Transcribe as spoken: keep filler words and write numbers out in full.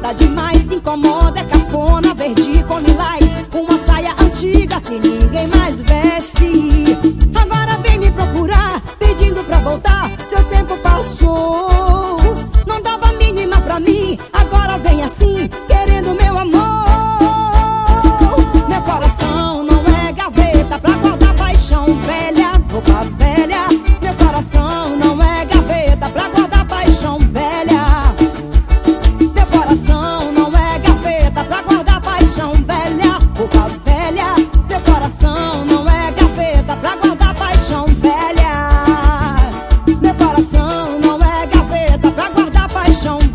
tá demais, incomoda, é cafona, verde com lilás, uma saia antiga que ninguém mais veste. Agora vem me procurar, pedindo pra voltar, seu tempo passou. Não dava mínima pra mim, agora vem assim, querendo meu amor. Meu coração não é gaveta pra guardar paixão velha, roupa velha. Meu coração não é gaveta pra guardar paixão velha. Meu coração não é gaveta pra guardar paixão velha, roupa velha. Meu coração não é gaveta pra guardar paixão velha. Meu coração não é gaveta pra guardar paixão velha.